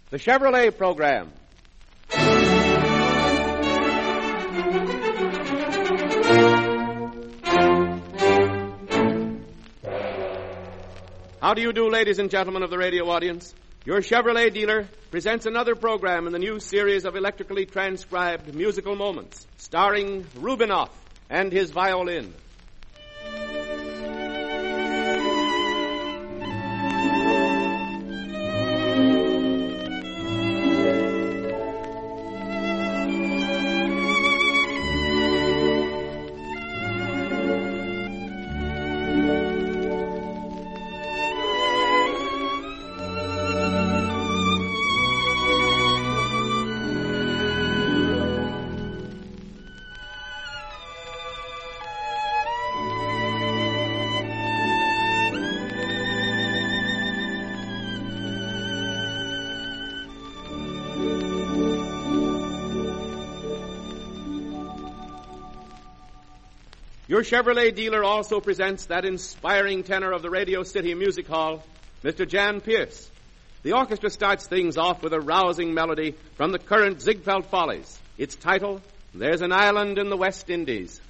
The Chevrolet Program. How do you do, ladies and gentlemen of the radio audience? Your Chevrolet dealer presents another program in the new series of electrically transcribed musical moments, starring Rubinoff and his violin. Your Chevrolet dealer also presents that inspiring tenor of the Radio City Music Hall, Mr. Jan Pierce. The orchestra starts things off with a rousing melody from the current Ziegfeld Follies. Its title, There's an Island in the West Indies.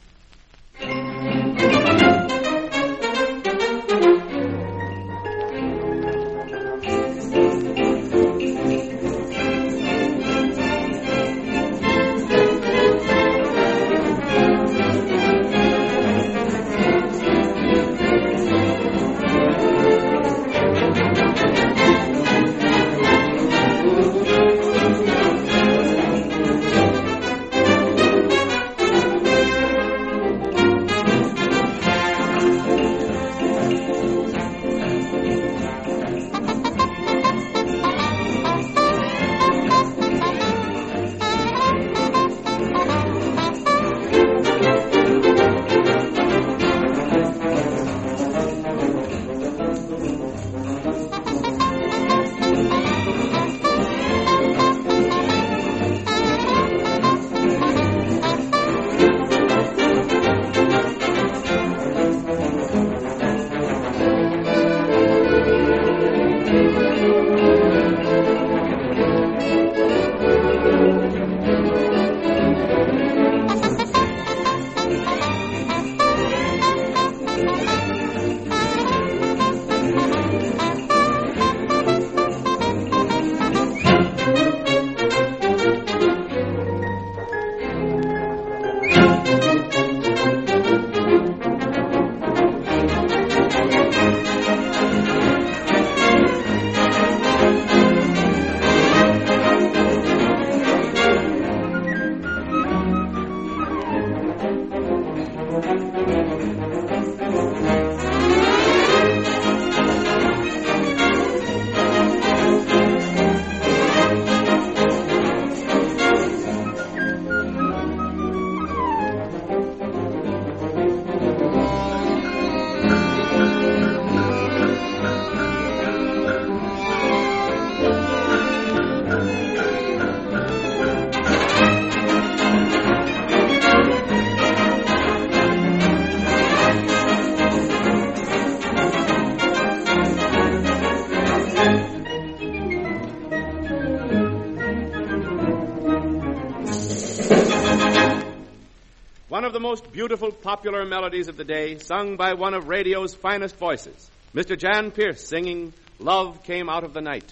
One of the most beautiful popular melodies of the day, sung by one of radio's finest voices, Mr. Jan Pierce singing Love Came Out of the Night.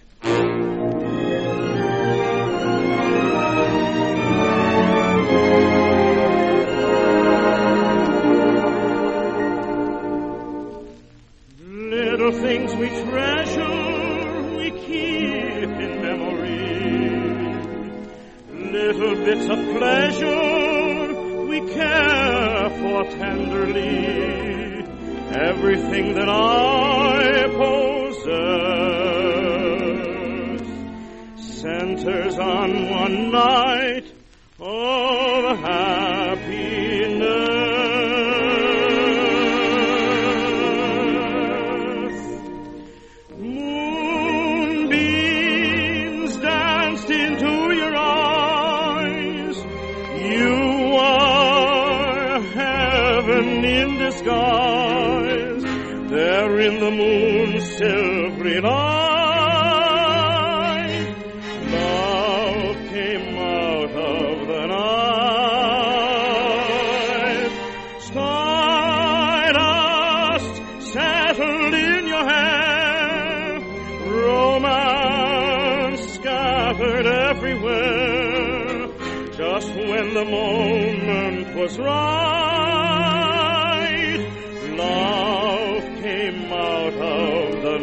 Little things we treasure, we keep in memory. Little bits of pleasure we care for tenderly. Everything that I possess centers on one night of happiness. Moonbeams danced into your eyes. You are heaven in disguise. There in the moon's silvery light, have. Romance scattered everywhere. Just when the moment was right, love came out of the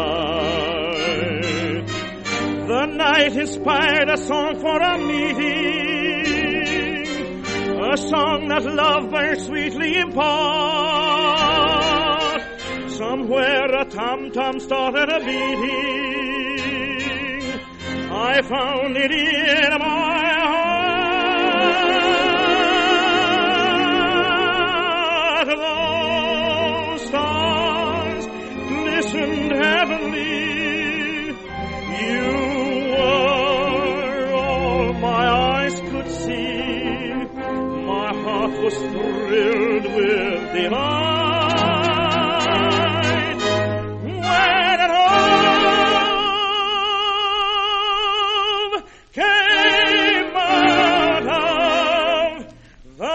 night. The night inspired a song for a meeting, a song that lovebirds sweetly impart. Somewhere a tom-tom started a beating. I found it in my heart. Those stars glistened heavenly. You were all my eyes could see. My heart was thrilled with delight. When love came out of the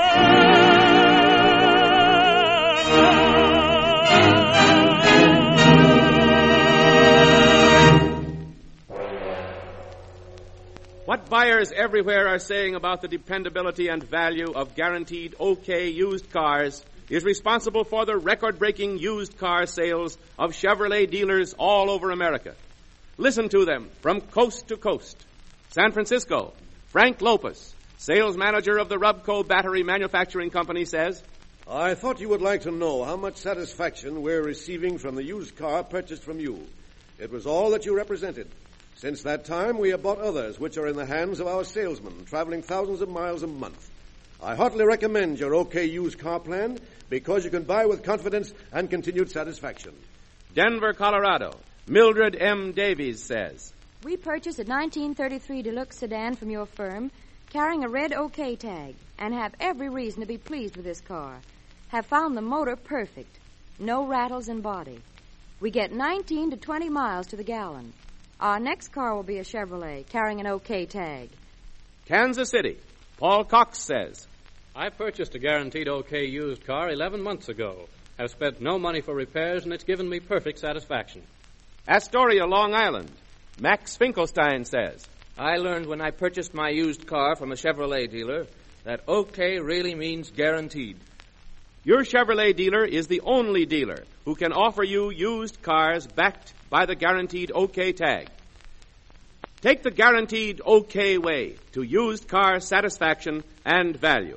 What buyers everywhere are saying about the dependability and value of guaranteed OK used cars is responsible for the record-breaking used car sales of Chevrolet dealers all over America. Listen to them from coast to coast. San Francisco, Frank Lopez, sales manager of the Rubco Battery Manufacturing Company, says, I thought you would like to know how much satisfaction we're receiving from the used car purchased from you. It was all that you represented. Since that time, we have bought others which are in the hands of our salesmen, traveling thousands of miles a month. I heartily recommend your OK used car plan because you can buy with confidence and continued satisfaction. Denver, Colorado, Mildred M. Davies says, We purchased a 1933 Deluxe sedan from your firm carrying a red OK tag and have every reason to be pleased with this car. Have found the motor perfect. No rattles in body. We get 19 to 20 miles to the gallon. Our next car will be a Chevrolet carrying an OK tag. Kansas City, Paul Cox says, I purchased a guaranteed OK used car 11 months ago. Have spent no money for repairs, and it's given me perfect satisfaction. Astoria, Long Island, Max Finkelstein says, I learned when I purchased my used car from a Chevrolet dealer that OK really means guaranteed. Your Chevrolet dealer is the only dealer who can offer you used cars backed by the guaranteed OK tag. Take the guaranteed OK way to used car satisfaction and value.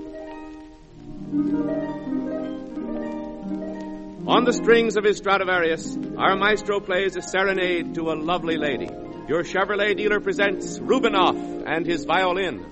On the strings of his Stradivarius, our maestro plays a serenade to a lovely lady. Your Chevrolet dealer presents Rubinoff and his violin.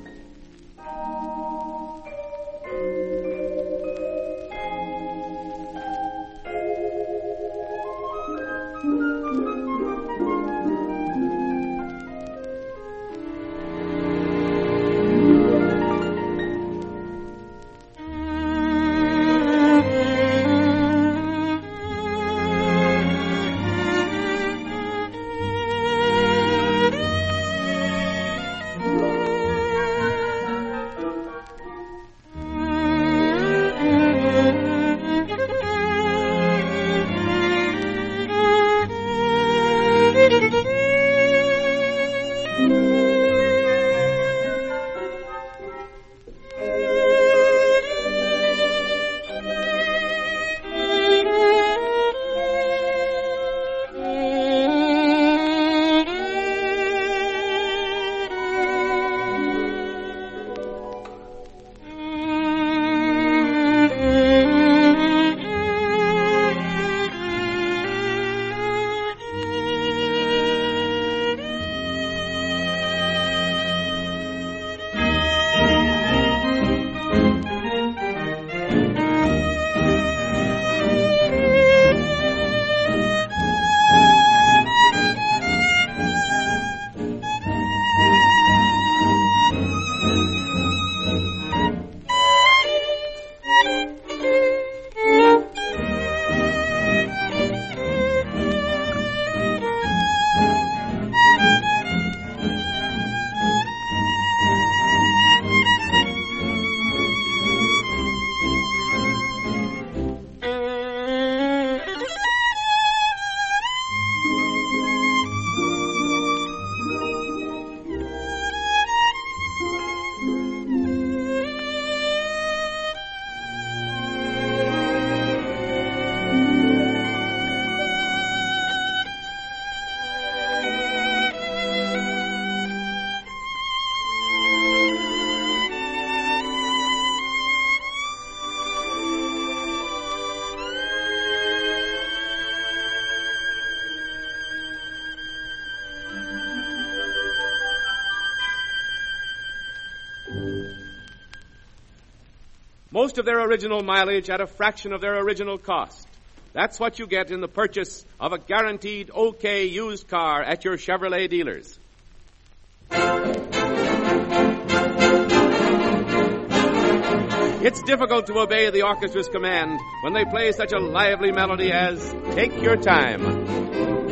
Most of their original mileage at a fraction of their original cost. That's what you get in the purchase of a guaranteed OK used car at your Chevrolet dealers. It's difficult to obey the orchestra's command when they play such a lively melody as Take Your Time.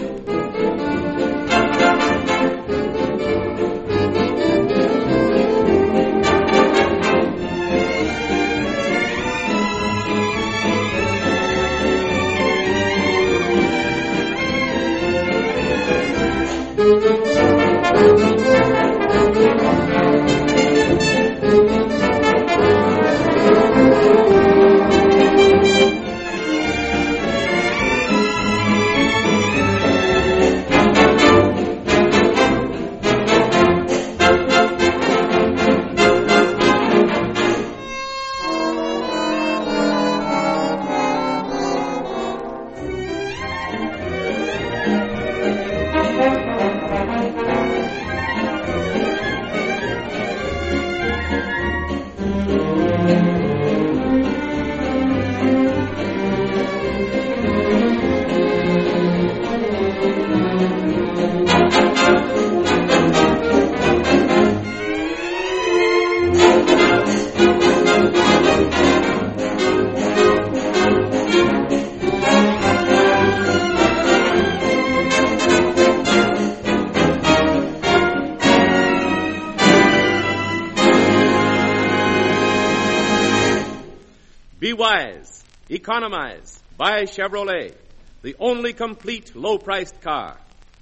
Be wise. Economize. Buy Chevrolet, the only complete low-priced car.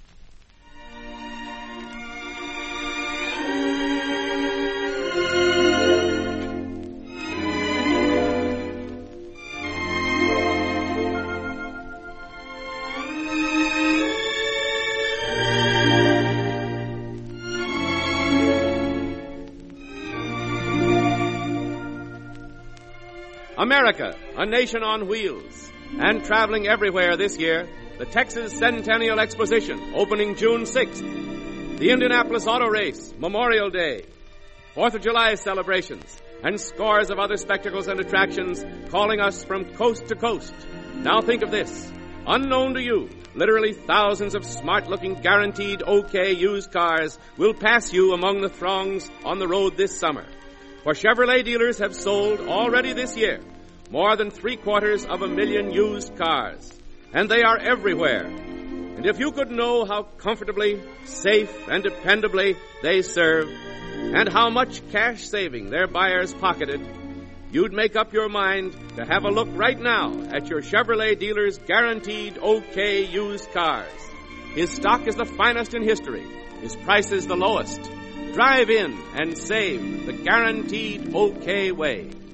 America, a nation on wheels, and traveling everywhere this year, the Texas Centennial Exposition, opening June 6th, the Indianapolis Auto Race, Memorial Day, 4th of July celebrations, and scores of other spectacles and attractions calling us from coast to coast. Now think of this. Unknown to you, literally thousands of smart-looking, guaranteed OK used cars will pass you among the throngs on the road this summer. For Chevrolet dealers have sold already this year more than 750,000 used cars. And they are everywhere. And if you could know how comfortably, safe, and dependably they serve, and how much cash saving their buyers pocketed, you'd make up your mind to have a look right now at your Chevrolet dealer's guaranteed OK used cars. His stock is the finest in history. His price is the lowest. Drive in and save the guaranteed OK way.